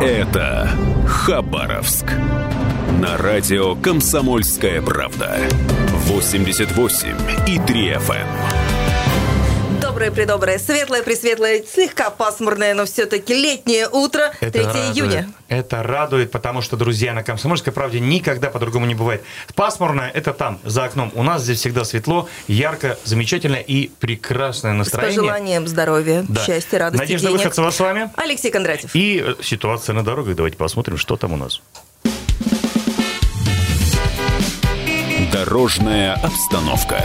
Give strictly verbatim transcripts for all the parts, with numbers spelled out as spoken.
Это Хабаровск. На радио «Комсомольская правда». восемьдесят восемь и три эф эм. Доброе-предоброе, светлое-пресветлое, слегка пасмурное, но все-таки летнее утро, третьего июня. Это радует, потому что, друзья, на «Комсомольской правде» никогда по-другому не бывает. Пасмурное – это там, за окном. У нас здесь всегда светло, ярко, замечательно и прекрасное настроение. С пожеланием здоровья, да. счастья, радости, Надежда денег. Выходцева с вами. Алексей Кондратьев. И ситуация на дорогах. Давайте посмотрим, что там у нас. Дорожная обстановка.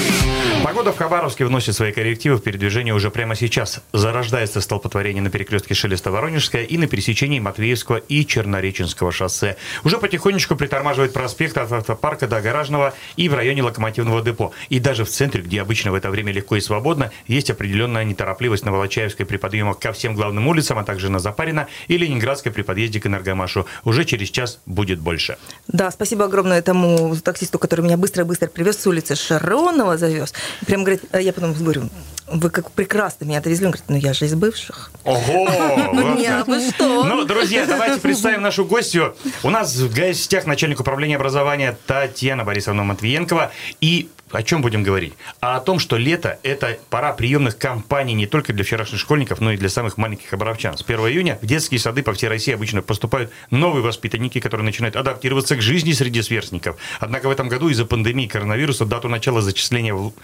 Погода в Хабаровске вносит свои коррективы в передвижение уже прямо сейчас. Зарождается столпотворение на перекрестке Шелеста-Воронежская и на пересечении Матвеевского и Чернореченского шоссе. Уже потихонечку притормаживает проспект от автопарка до Гаражного и в районе Локомотивного депо. И даже в центре, где обычно в это время легко и свободно, есть определенная неторопливость на Волочаевской при подъемах ко всем главным улицам, а также на Запарина и Ленинградской при подъезде к Энергомашу. Уже через час будет больше. Да, спасибо огромное тому таксисту, который меня быстро-быстро привез с улицы Шаронова, завез. Прям говорит, я потом говорю, вы как прекрасно меня отвезли. Он говорит, ну я же из бывших. Ого! Нет, вы что? Ну, друзья, давайте представим нашу гостью. У нас в гостях начальник управления образования Татьяна Борисовна Матвиенкова. И о чем будем говорить? А о том, что лето – это пора приемных кампаний не только для вчерашних школьников, но и для самых маленьких хабаровчан. С первого июня в детские сады по всей России обычно поступают новые воспитанники, которые начинают адаптироваться к жизни среди сверстников. Однако в этом году из-за пандемии коронавируса дату начала зачисления в...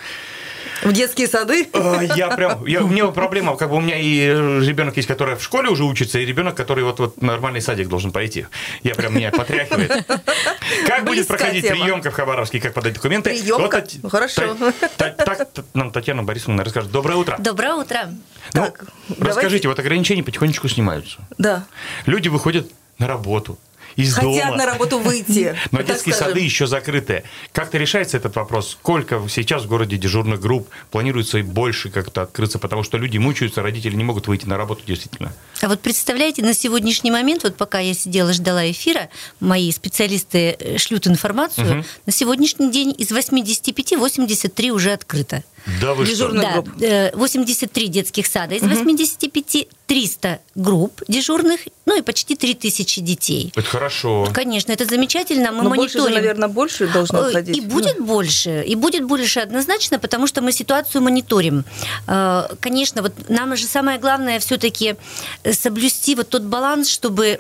В детские сады? Я прям, я, у меня проблема, как бы у меня и ребенок есть, который в школе уже учится, и ребенок, который вот, вот нормальный садик должен пойти. Я прям, меня потряхивает. Как будет проходить приемка в Хабаровске, как подать документы? Приемка? Вот, хорошо. Так, так, нам Татьяна Борисовна расскажет. Доброе утро. Доброе утро. Ну, Так, расскажите, вот ограничения потихонечку снимаются. Да. Люди выходят на работу. Из Хотят дома. на работу выйти. Но детские скажем. сады еще закрыты. Как-то решается этот вопрос? Сколько сейчас в городе дежурных групп? Планируется и больше как-то открыться, потому что люди мучаются, родители не могут выйти на работу действительно. А вот представляете, на сегодняшний момент, вот пока я сидела, ждала эфира, мои специалисты шлют информацию, угу. на сегодняшний день из восемьдесят пять восемьдесят три уже открыто. Да вы дежурных что? групп. Да, восемьдесят три детских сада из восьмидесяти пяти, триста групп дежурных, ну и почти три тысячи детей. Это хорошо. Конечно, это замечательно. Мы Но мониторим. больше же, наверное, больше должно уходить. И будет ну. больше, и будет больше однозначно, потому что мы ситуацию мониторим. Конечно, вот нам же самое главное все-таки соблюсти вот тот баланс, чтобы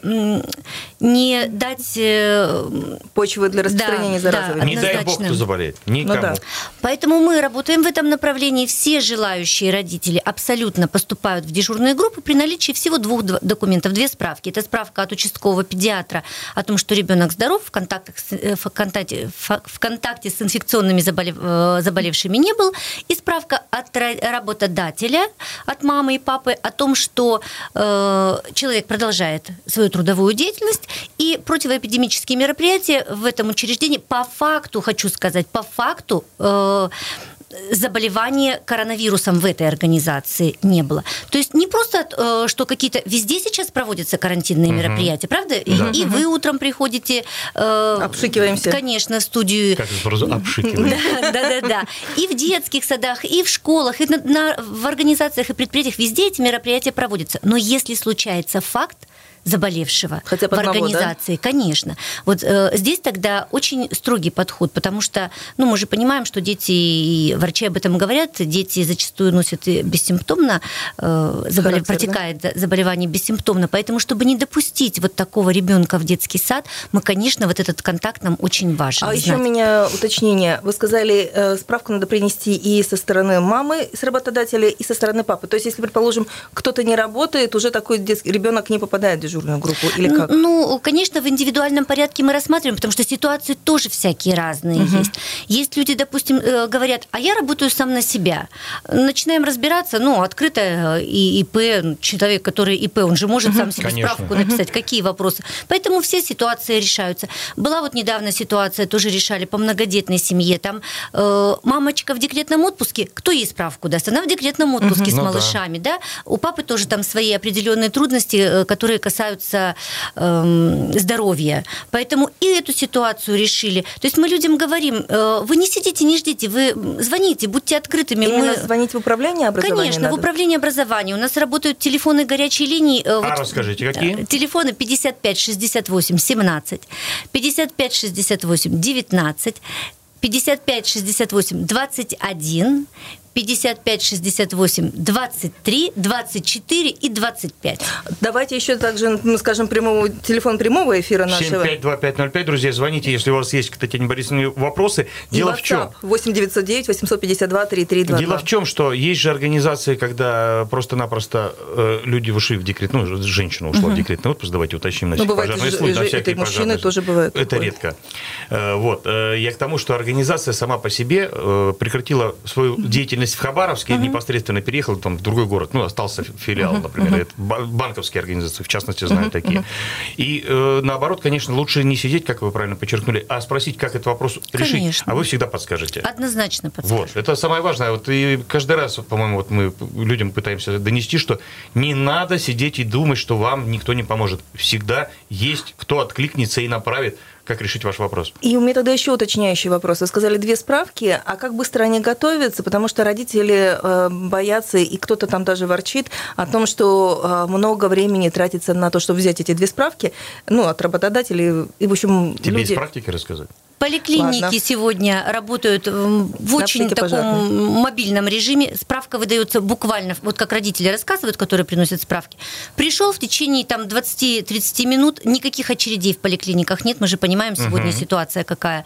не дать... Почвы для распространения да, заразы. Да, не дай бог, кто заболеет. Никому. Ну, да. Поэтому мы работаем в этом направлении. Все желающие родители абсолютно поступают в дежурные группы при наличии всего двух документов, две справки. Это справка от участкового педиатра о том, что ребенок здоров, в, контактах, в, контакте, в контакте с инфекционными заболев, заболевшими не был, и справка от работодателя, от мамы и папы о том, что э, человек продолжает свою трудовую деятельность, и противоэпидемические мероприятия в этом учреждении по факту, хочу сказать, по факту э, заболевания коронавирусом в этой организации не было. То есть не просто, что какие-то... Везде сейчас проводятся карантинные uh-huh. мероприятия, правда? Да. И, и вы утром приходите... Обшикиваемся. Конечно, в студию. Как это просто обшикиваемся. Да, да, да. И в детских садах, и в школах, и на, на, в организациях и предприятиях везде эти мероприятия проводятся. Но если случается факт заболевшего хотя бы в одного, организации, да? Конечно. Вот э, здесь тогда очень строгий подход, потому что, ну, мы же понимаем, что дети, и врачи об этом говорят, дети зачастую носят бессимптомно, э, заболев... протекает да? заболевание бессимптомно, поэтому, чтобы не допустить вот такого ребенка в детский сад, мы, конечно, вот этот контакт нам очень важен. А знать. еще у меня уточнение. Вы сказали, э, справку надо принести и со стороны мамы, с работодателя, и со стороны папы. То есть, если, предположим, кто-то не работает, уже такой детский ребенок не попадает в дежурную группу или как? Ну, конечно, в индивидуальном порядке мы рассматриваем, потому что ситуации тоже всякие разные угу. есть. Есть люди, допустим, говорят, а я работаю сам на себя. Начинаем разбираться, ну, открыто и ИП, человек, который ИП, он же может угу. сам себе конечно. Справку написать, какие вопросы. Поэтому все ситуации решаются. Была вот недавно ситуация, тоже решали по многодетной семье, там э, мамочка в декретном отпуске, кто ей справку даст? Она в декретном отпуске угу. с ну, малышами, да. да? У папы тоже там свои определенные трудности, которые касаются э, здоровья. Поэтому и эту ситуацию решили. То есть мы людям говорим, э, вы не сидите, не ждите, вы звоните звоните, будьте открытыми. Именно Мы... звонить в управление образования Конечно, надо? в управление образования. У нас работают телефоны горячей линии. А вот, расскажите, какие? Телефоны пятьдесят пять шестьдесят восемь семнадцать, пятьдесят пять шестьдесят восемь девятнадцать, пятьдесят пять шестьдесят восемь двадцать один, пятьдесят пять шестьдесят восемь двадцать три, двадцать четыре и двадцать пять. Давайте еще также, ну, скажем, прямого, телефон прямого эфира нашего. семь пять два пять ноль пять, друзья, звоните, если у вас есть к Татьяне Борисовне вопросы. Дело в чем? восемь девятьсот девять восемьсот пятьдесят два тридцать три двадцать два. Дело в чем, что есть же организации, когда просто-напросто э, люди ушли в декрет, ну, женщина ушла угу. в декретный отпуск, давайте уточним на всякий пожарный случай. На всякий мужчины тоже бывают. Это такое. редко. Э, вот. Э, я к тому, что организация сама по себе э, прекратила свою угу. деятельность в Хабаровске, угу. непосредственно переехала там, в другой город, ну, остался филиал, угу. например, угу. это банковские организации, в частности, знаю угу. такие. Угу. И э, наоборот, конечно, лучше не сидеть, как вы правильно подчеркнули, а спросить, как этот вопрос решить, конечно. А вы всегда подскажете. Однозначно подскажете. Вот, это самое важное. Вот и каждый раз, по-моему, вот мы людям пытаемся донести, что не надо сидеть и думать, что вам никто не поможет. Всегда есть кто откликнется и направит, как решить ваш вопрос. И у меня тогда еще уточняющий вопрос. Вы сказали две справки, а как быстро они готовятся? Потому что родители э, боятся, и кто-то там даже ворчит о том, что э, много времени тратится на то, чтобы взять эти две справки, ну, от работодателей. И, в общем, тебе люди... из практики рассказать? Поликлиники Ладно. сегодня работают в очень таком пожарный. мобильном режиме. Справка выдается буквально, вот как родители рассказывают, которые приносят справки. Пришел в течение там, двадцать-тридцать минут, никаких очередей в поликлиниках нет. Мы же понимаем сегодня угу. ситуация какая.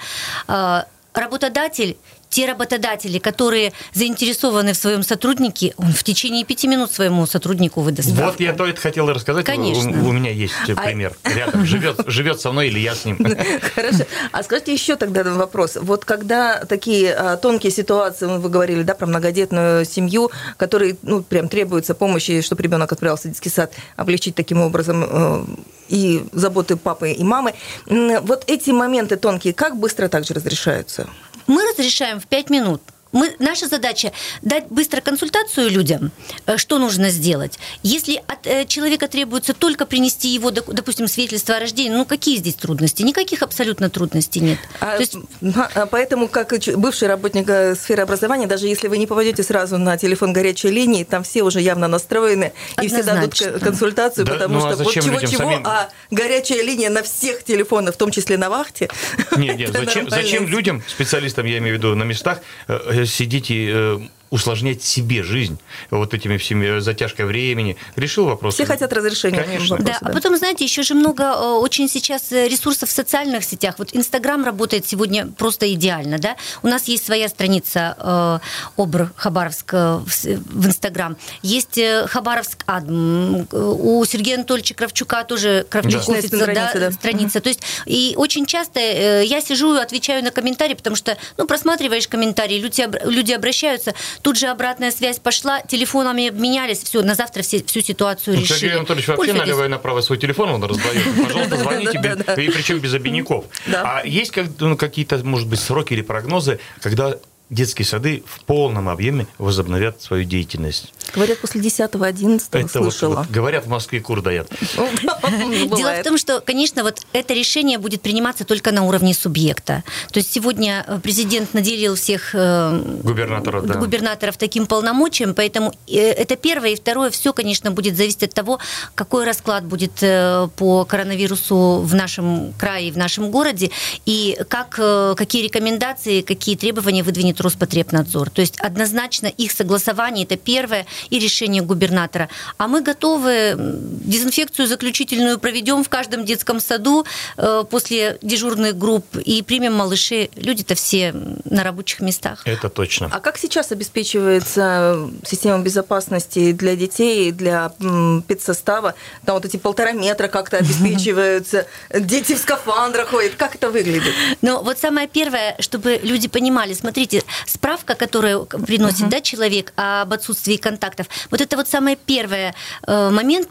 Работодатель, те работодатели, которые заинтересованы в своем сотруднике, он в течение пяти минут своему сотруднику выдаст справку. Вот я то это хотел рассказать. Конечно. У, у меня есть пример. А... Рядом живет, живет со мной или я с ним. Хорошо. А скажите еще тогда вопрос. Вот когда такие а, тонкие ситуации, вы говорили, да, про многодетную семью, которой, ну, прям требуется помощи, чтобы ребенок отправился в детский сад, облегчить таким образом э, и заботы папы и мамы. Вот эти моменты тонкие, как быстро также разрешаются? Мы разрешаем в пять минут. Мы, наша задача дать быстро консультацию людям, что нужно сделать. Если от э, человека требуется только принести его, допустим, свидетельство о рождении, ну какие здесь трудности? Никаких абсолютно трудностей нет. А, есть... Поэтому, как бывший работник сферы образования, даже если вы не попадете сразу на телефон горячей линии, там все уже явно настроены, и все дадут консультацию, да, потому ну, что а вот чего-чего, самим... а горячая линия на всех телефонах, в том числе на вахте. Нет, нет, зачем, зачем людям, специалистам, я имею в виду, на местах, сидеть и э, усложнять себе жизнь вот этими всеми затяжкой времени. Решил вопрос. Все хотят разрешения. Конечно. Вопроса, да. да. А потом, знаете, еще же много очень сейчас ресурсов в социальных сетях. Вот Инстаграм работает сегодня просто идеально, да? У нас есть своя страница э, ОБР Хабаровск э, в Инстаграм. Есть э, Хабаровск Адм. У Сергея Анатольевича Кравчука тоже Кравчук да. офиса, страница, да, да. страница. То есть и очень часто э, я сижу и отвечаю на комментарии, потому что, ну, просматриваешь комментарии, люди, люди обращаются, тут же обратная связь пошла, телефонами обменялись, все, на завтра все, всю ситуацию ну, решили. Сергей Анатольевич вообще Пользуйтесь. налево и направо свой телефон он раздает. Пожалуйста, звоните, и причем без обиняков. А есть какие-то, может быть, сроки или прогнозы, когда детские сады в полном объеме возобновят свою деятельность? Говорят, после десятого-одиннадцатого слышала. Вот, вот, говорят, в Москве кур дают. Дело в том, что, конечно, вот это решение будет приниматься только на уровне субъекта. То есть сегодня президент наделил всех губернаторов, да. губернаторов таким полномочием, поэтому это первое. И второе, все, конечно, будет зависеть от того, какой расклад будет по коронавирусу в нашем крае, в нашем городе, и как, какие рекомендации, какие требования выдвинет Роспотребнадзор. То есть однозначно их согласование – это первое, и решение губернатора. А мы готовы, дезинфекцию заключительную проведем в каждом детском саду э, после дежурных групп и примем малышей. Люди-то все на рабочих местах. Это точно. А как сейчас обеспечивается система безопасности для детей, для педсостава? Там вот эти полтора метра как-то обеспечиваются, дети в скафандрах ходят. Как это выглядит? Ну, вот самое первое, чтобы люди понимали, смотрите, справка, которую приносит uh-huh. да, человек об отсутствии контактов, вот это вот самый первый э, момент по безопасности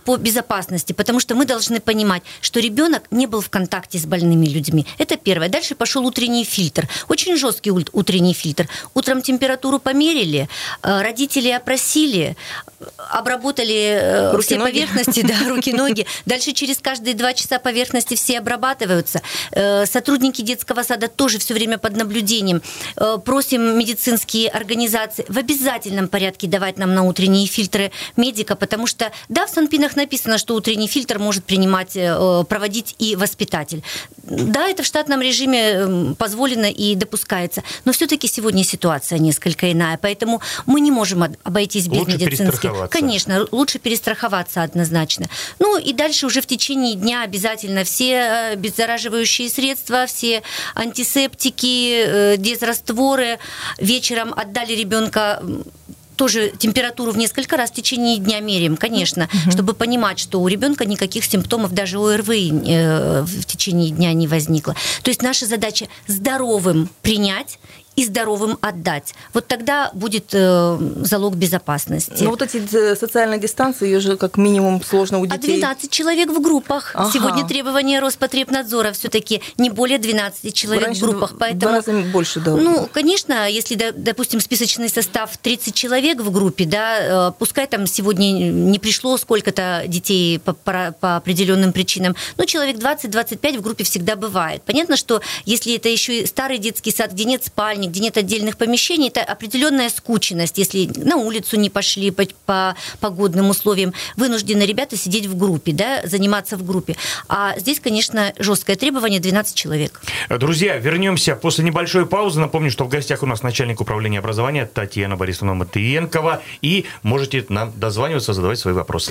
безопасности, потому что мы должны понимать, что ребенок не был в контакте с больными людьми. Это первое. Дальше пошел утренний фильтр. Очень жесткий утренний фильтр. Утром температуру померили, родители опросили, обработали руки, все ноги. Поверхности, да, руки, ноги. Дальше через каждые два часа поверхности все обрабатываются. Сотрудники детского сада тоже все время под наблюдением. Просим медицинские организации в обязательном порядке давать нам на утренние фильтры медика, потому что, да, в санпинах написано, что утренний фильтр может принимать, проводить и воспитатель. Да, это в штатном режиме позволено и допускается, но все-таки сегодня ситуация несколько иная, поэтому мы не можем обойтись без лучше медицинских. Конечно, лучше перестраховаться однозначно. Ну и дальше уже в течение дня обязательно все обеззараживающие средства, все антисептики, дезрастворы. Вечером отдали ребенка. Тоже температуру в несколько раз в течение дня меряем, конечно, угу. чтобы понимать, что у ребенка никаких симптомов даже ОРВИ в течение дня не возникло. То есть наша задача здоровым принять и здоровым отдать. Вот тогда будет э, залог безопасности. Но вот эти социальные дистанции, ее же как минимум сложно у детей. А двенадцать человек в группах. Ага. Сегодня требования Роспотребнадзора все-таки не более двенадцати человек раньше в группах. Поэтому, в два раза больше, да. Ну, конечно, если, допустим, списочный состав тридцать человек в группе, да, пускай там сегодня не пришло сколько-то детей по, по, по определенным причинам, но человек двадцать-двадцать пять в группе всегда бывает. Понятно, что если это еще и старый детский сад, где нет спальни, где нет отдельных помещений, это определенная скученность. Если на улицу не пошли по, по погодным условиям, вынуждены ребята сидеть в группе, да, заниматься в группе. А здесь, конечно, жесткое требование двенадцать человек. Друзья, вернемся после небольшой паузы. Напомню, что в гостях у нас начальник управления образования Татьяна Борисовна Матвиенкова. И можете нам дозваниваться, задавать свои вопросы.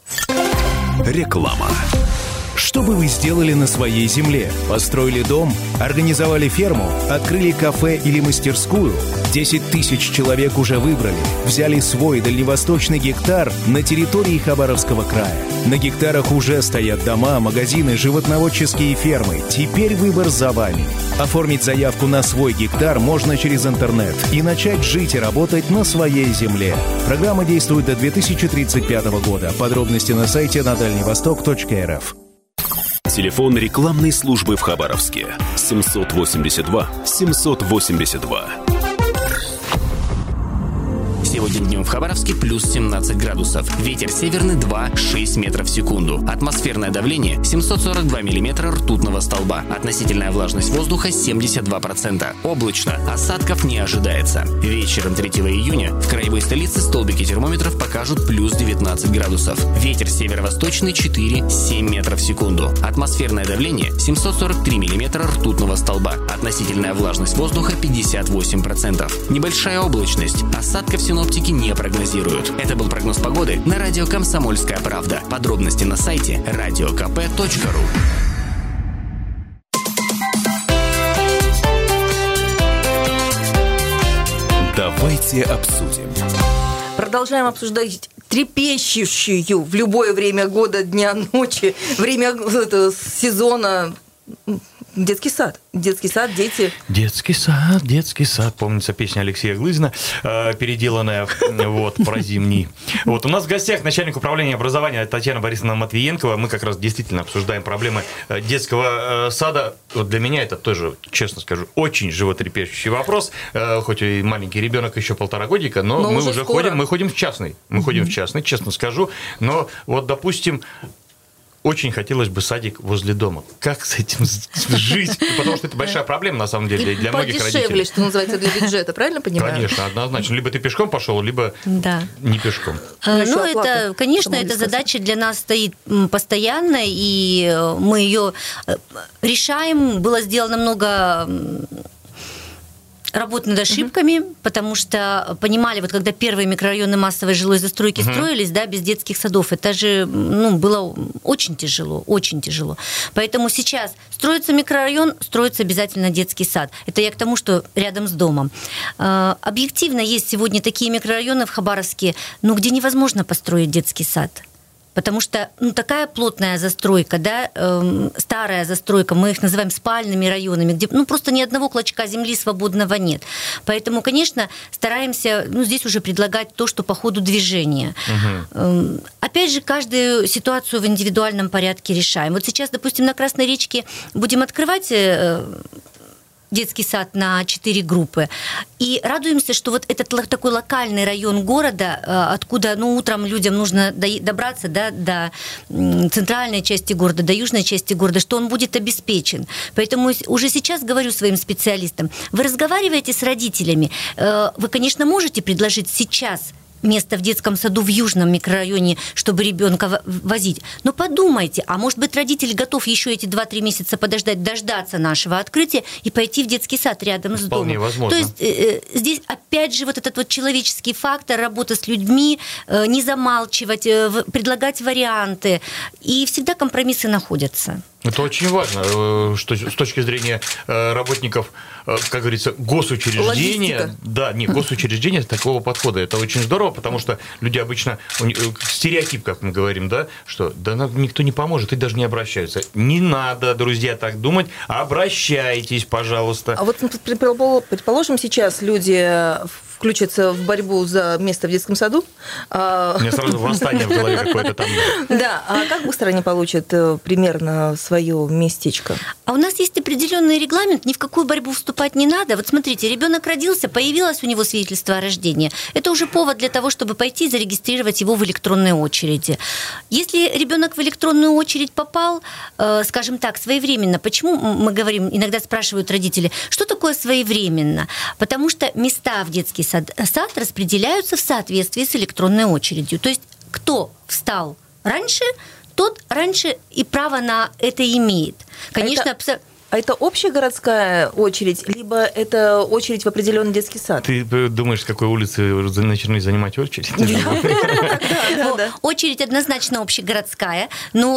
Реклама. Что бы вы сделали на своей земле? Построили дом? Организовали ферму? Открыли кафе или мастерскую? десять тысяч человек уже выбрали. Взяли свой дальневосточный гектар на территории Хабаровского края. На гектарах уже стоят дома, магазины, животноводческие фермы. Теперь выбор за вами. Оформить заявку на свой гектар можно через интернет и начать жить и работать на своей земле. Программа действует до две тысячи тридцать пятого года. Подробности на сайте на дальневосток точка эр эф. Телефон рекламной службы в Хабаровске семьсот восемьдесят два семьсот восемьдесят два. Сегодня днем в Хабаровске плюс семнадцать градусов. Ветер северный два - шесть метров в секунду. Атмосферное давление семьсот сорок два миллиметра ртутного столба. Относительная влажность воздуха семьдесят два процента. Облачно. Осадков не ожидается. Вечером третьего июня в краевой столице столбики термометров покажут плюс девятнадцать градусов. Ветер северо-восточный четыре - семь метров в секунду. Атмосферное давление семьсот сорок три миллиметра ртутного столба. Относительная влажность воздуха пятьдесят восемь процентов. Небольшая облачность. Осадков синоптики не прогнозируют. Это был прогноз погоды на радио «Комсомольская правда». Подробности на сайте радио ка пэ точка ру. Давайте обсудим. Продолжаем обсуждать трепещущую в любое время года, дня, ночи, время это, сезона детский сад. Детский сад, дети. Детский сад, детский сад. Помнится песня Алексея Глызина, э, переделанная вот, про зимний. Вот, у нас в гостях начальник управления образования Татьяна Борисовна Матвиенкова. Мы как раз действительно обсуждаем проблемы детского э, сада. Вот для меня это тоже, честно скажу, очень животрепещущий вопрос. Э, хоть и маленький ребенок, еще полтора годика, но, но мы уже, уже ходим, мы ходим в частный. Мы mm-hmm. ходим в частный, честно скажу. Но вот, допустим, очень хотелось бы садик возле дома. Как с этим жить? Потому что это большая проблема, на самом деле, для многих родителей. Подешевле, что называется, для бюджета, правильно понимаю? Конечно, однозначно. Либо ты пешком пошел, либо да. не пешком. Ну, ну это, конечно, эта задача для нас стоит постоянно, и мы ее решаем. Было сделано много работ над ошибками, uh-huh. потому что понимали, вот когда первые микрорайоны массовой жилой застройки uh-huh. строились, да, без детских садов, это же, ну, было очень тяжело, очень тяжело. Поэтому сейчас строится микрорайон, строится обязательно детский сад. Это я к тому, что рядом с домом. Объективно есть сегодня такие микрорайоны в Хабаровске, ну, где невозможно построить детский сад. потому что ну, такая плотная застройка, да, э, старая застройка, мы их называем спальными районами, где ну, просто ни одного клочка земли свободного нет. Поэтому, конечно, стараемся ну, здесь уже предлагать то, что по ходу движения. Угу. Э, опять же, каждую ситуацию в индивидуальном порядке решаем. Вот сейчас, допустим, на Красной речке будем открывать э, детский сад на четыре группы. И радуемся, что вот этот такой локальный район города, откуда ну, утром людям нужно добраться да, до центральной части города, до южной части города, что он будет обеспечен. Поэтому уже сейчас говорю своим специалистам, вы разговариваете с родителями, вы, конечно, можете предложить сейчас место в детском саду в южном микрорайоне, чтобы ребенка возить. Но подумайте, а может быть родитель готов еще эти два-три месяца подождать, дождаться нашего открытия и пойти в детский сад рядом с домом. Вполне возможно. То есть э, здесь опять же вот этот вот человеческий фактор, работа с людьми, э, не замалчивать, э, предлагать варианты. И всегда компромиссы находятся. Это очень важно, что с точки зрения работников, как говорится, госучреждения, логистика. Да, не госучреждения такого подхода. Это очень здорово, потому что люди обычно стереотип, как мы говорим, да, что да нам никто не поможет, и даже не обращаются. Не надо, друзья, так думать. Обращайтесь, пожалуйста. А вот предположим, сейчас люди включатся в борьбу за место в детском саду. У меня сразу восстание в голове какое-то там. Да, а как быстро они получат примерно свое местечко? А у нас есть определенный регламент, ни в какую борьбу вступать не надо. Вот смотрите, ребенок родился, появилось у него свидетельство о рождении. Это уже повод для того, чтобы пойти и зарегистрировать его в электронной очереди. Если ребенок в электронную очередь попал, скажем так, своевременно, почему мы говорим, иногда спрашивают родители, что такое своевременно? Потому что места в детский сад, сад распределяются в соответствии с электронной очередью. То есть кто встал раньше, тот раньше и право на это имеет. Конечно, абсолютно. А это общая городская очередь, либо это очередь в определенный детский сад? Ты думаешь, с какой улицы начали занимать очередь? Очередь однозначно общегородская,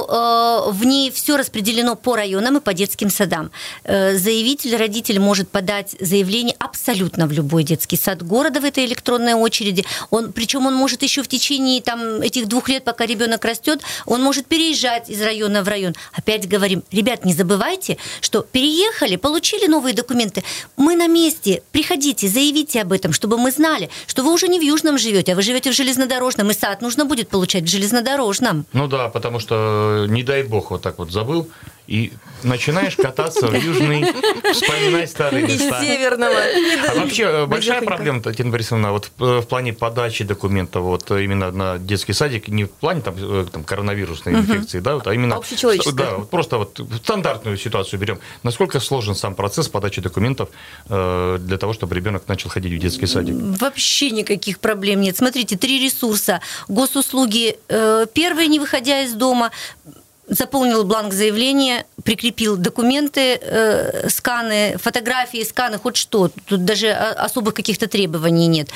но в ней все распределено по районам и по детским садам. Заявитель, родитель может подать заявление абсолютно в любой детский сад города в этой электронной очереди. Он, причем он может еще в течение там, этих двух лет, пока ребенок растет, он может переезжать из района в район. Опять говорим, ребят, не забывайте, что переехали, получили новые документы. Мы на месте. Приходите, заявите об этом, чтобы мы знали, что вы уже не в Южном живете, а вы живете в железнодорожном, и сад нужно будет получать в железнодорожном. Ну да, потому что, не дай бог, вот так вот забыл, и начинаешь кататься в Южный, вспоминать старые места. Из Северного. А вообще большая проблема, Татьяна Борисовна, вот в плане подачи документов, вот именно на детский садик, не в плане там, там коронавирусной угу. инфекции, да, вот, а именно да, вот просто вот стандартную ситуацию берем. Насколько сложен сам процесс подачи документов э, для того, чтобы ребенок начал ходить в детский садик? Вообще никаких проблем нет. Смотрите, три ресурса. Госуслуги э, первые, не выходя из дома, заполнил бланк заявления, прикрепил документы, э, сканы, фотографии, сканы, хоть что. Тут даже особых каких-то требований нет.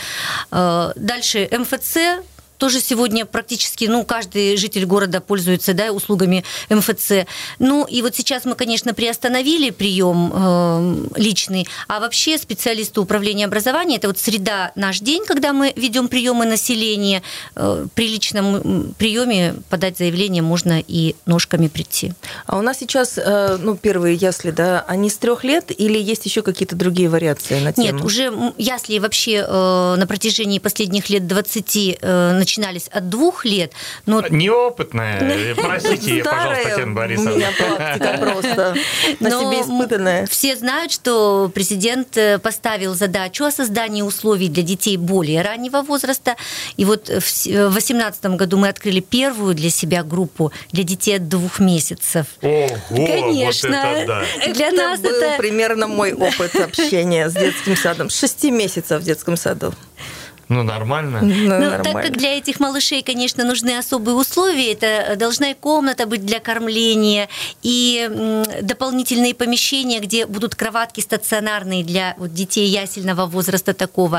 Э, дальше эм эф цэ. Тоже сегодня практически, ну, каждый житель города пользуется, да, услугами эм эф цэ. Ну, и вот сейчас мы, конечно, приостановили прием э, личный, а вообще специалисты управления образования, это вот среда наш день, когда мы ведем приемы населения. Э, при личном приеме подать заявление можно и ножками прийти. А у нас сейчас, э, ну, первые ясли, да, они с трех лет или есть еще какие-то другие вариации на тему? Нет, уже ясли вообще э, на протяжении последних лет двадцати э, начинались от двух лет. Но... Неопытная, простите, пожалуйста, Татьяна Борисовна. У меня практика просто на себе испытанная. Все знают, что президент поставил задачу о создании условий для детей более раннего возраста. И вот в две тысячи восемнадцатом году мы открыли первую для себя группу для детей от двух месяцев. Ого, конечно. Вот это да. Для это нас был это примерно мой опыт общения с детским садом. С шести месяцев в детском саду. Ну, нормально. Ну, ну, нормально. Так как для этих малышей, конечно, нужны особые условия, это должна и комната быть для кормления, и дополнительные помещения, где будут кроватки стационарные для вот, детей ясельного возраста такого,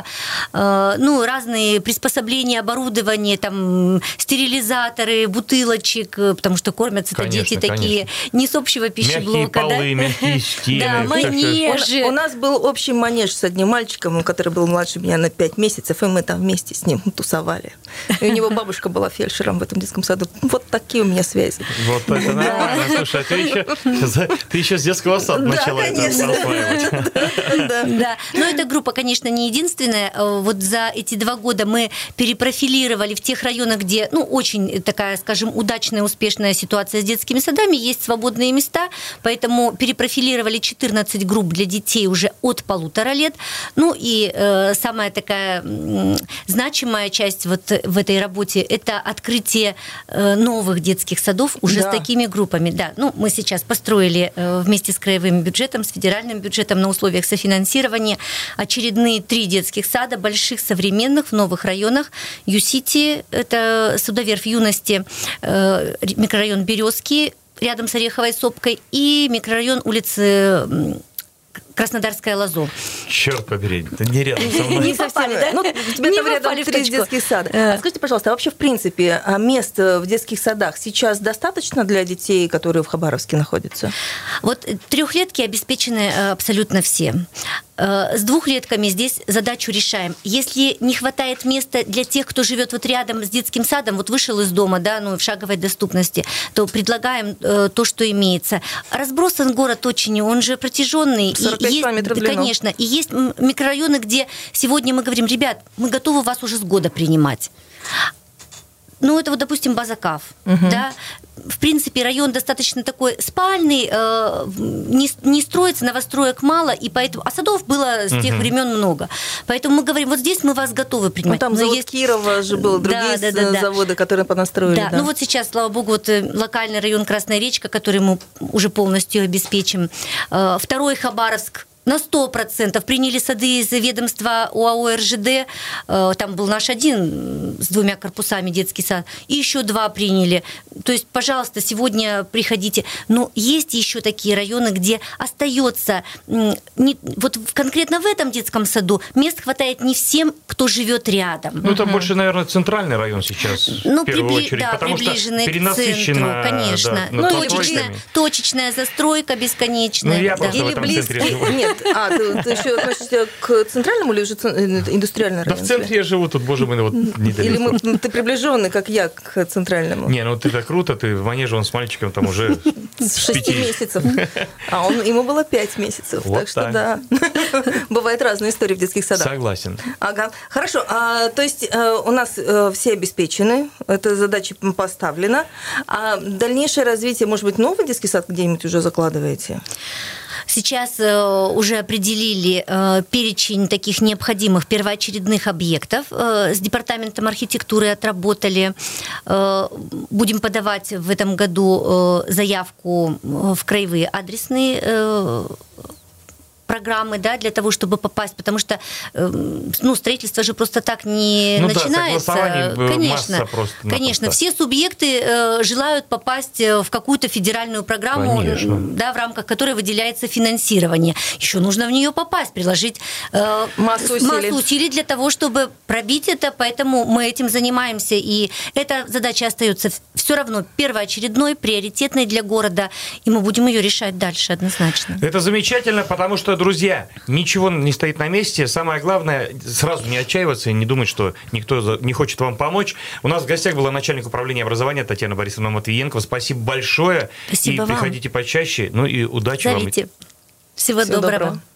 ну, разные приспособления, оборудование, там, стерилизаторы, бутылочек, потому что кормятся-то дети конечно. Такие не с общего пищеблока. Мягкие полы, да? мягкие стены. Да, манежи. У нас был общий манеж с одним мальчиком, который был младше меня на пять месяцев, и мы там вместе с ним тусовали. И у него бабушка была фельдшером в этом детском саду. Вот такие у меня связи. Вот это нормально. Слушай, а ты еще, ты еще с детского сада начала это осваивать. Да. Но эта группа, конечно, не единственная. Вот за эти два года мы перепрофилировали в тех районах, где, ну, очень такая, скажем, удачная, успешная ситуация с детскими садами, есть свободные места, поэтому перепрофилировали четырнадцать групп для детей уже от полутора лет. Ну и э, самая такая э, значимая часть вот в этой работе – это открытие э, новых детских садов уже да. с такими группами. Да, ну, мы сейчас построили э, вместе с краевым бюджетом, с федеральным бюджетом на условиях софинансирования очередные три детских сада, больших, современных, в новых районах. Ю-Сити – это судоверфь юности, э, микрорайон Березки, рядом с Ореховой сопкой, и микрорайон улицы Краснодарская Лозо. Черт побери, это не рядом со мной. Не попали, да? Ну, у тебя там рядом три детских сада. А скажите, пожалуйста, а вообще, в принципе, мест в детских садах сейчас достаточно для детей, которые в Хабаровске находятся? Вот трехлетки обеспечены абсолютно все. С двухлетками здесь задачу решаем. Если не хватает места для тех, кто живет вот рядом с детским садом, вот вышел из дома, да, ну, в шаговой доступности, то предлагаем э, то, что имеется. Разбросан город очень, он же протяженный. сорок пять километров в длину. Конечно. И есть микрорайоны, где сегодня мы говорим: ребят, мы готовы вас уже с года принимать. Ну, это вот, допустим, Базакав, угу. да. В принципе, район достаточно такой спальный, э, не, не строится, новостроек мало, и поэтому... А садов было с тех угу. времен много. Поэтому мы говорим, вот здесь мы вас готовы принимать. Ну, там завод есть... Кирова же был, другие да, да, да, заводы, да. которые понастроили. Да. да, ну вот сейчас, слава богу, вот локальный район Красная Речка, который мы уже полностью обеспечим. Э, второй Хабаровск. На сто процентов приняли сады из ведомства ОАО РЖД. Там был наш один с двумя корпусами детский сад. И еще два приняли. То есть, пожалуйста, сегодня приходите. Но есть еще такие районы, где остается... Не, вот конкретно в этом детском саду мест хватает не всем, кто живет рядом. Ну, это угу. больше, наверное, центральный район сейчас, ну, в первую прибли... очередь. Да, потому что перенасыщена... Конечно. Да, ну, точечная, точечная застройка бесконечная. Ну, я да. просто в этом центре живу. Нет, а, ты, ты еще относишься к центральному или уже индустриальному району? Да в центре я живу, тут, боже мой, вот недалеко. Или мы, ты приближенный, как я, к центральному? Не, ну ты-то круто, ты в манеже, он с мальчиком там уже с шести месяцев. А он, ему было пять месяцев, вот так что так. да. Бывают разные истории в детских садах. Согласен. Ага, хорошо. А, то есть а, у нас а, все обеспечены, эта задача поставлена. А дальнейшее развитие, может быть, новый детский сад где-нибудь уже закладываете? Сейчас э, уже определили э, перечень таких необходимых первоочередных объектов. Э, с департаментом архитектуры отработали. Э, будем подавать в этом году э, заявку в краевые адресные э, программы, да, для того, чтобы попасть, потому что ну, строительство же просто так не ну начинается. Да, конечно, конечно, все субъекты э, желают попасть в какую-то федеральную программу, да, в рамках которой выделяется финансирование. Еще нужно в нее попасть, приложить э, массу, усилий. массу усилий для того, чтобы пробить это, поэтому мы этим занимаемся, и эта задача остается все равно первоочередной, приоритетной для города, и мы будем ее решать дальше однозначно. Это замечательно, потому что, друзья, ничего не стоит на месте. Самое главное, сразу не отчаиваться и не думать, что никто не хочет вам помочь. У нас в гостях была начальник управления образования Татьяна Борисовна Матвиенко. Спасибо большое. Спасибо и вам. Приходите почаще. Ну и удачи Зовите. вам. Всего, Всего доброго. доброго.